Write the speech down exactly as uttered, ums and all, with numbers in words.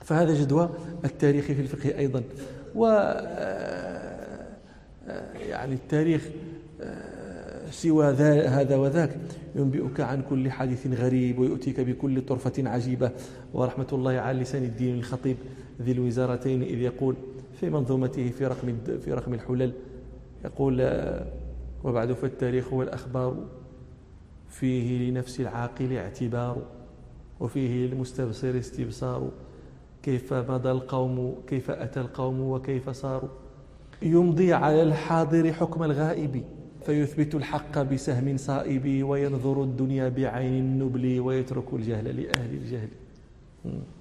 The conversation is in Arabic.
فهذا جدوى التاريخ في الفقه أيضا. و يعني التاريخ سوى هذا وذاك ينبئك عن كل حادث غريب ويؤتيك بكل طرفة عجيبة. ورحمة الله على لسان الدين الخطيب ذي الوزارتين إذ يقول في منظومته في رقم في رقم الحلل، يقول: وبعد فالتاريخ والأخبار فيه لنفس العاقل اعتبار، وفيه للمستبصر استبصار، كيف مضى القوم كيف أتى القوم وكيف صاروا، يمضي على الحاضر حكم الغائب، فيثبت الحق بسهم صائب، وينظر الدنيا بعين النبل، ويترك الجهل لأهل الجهل.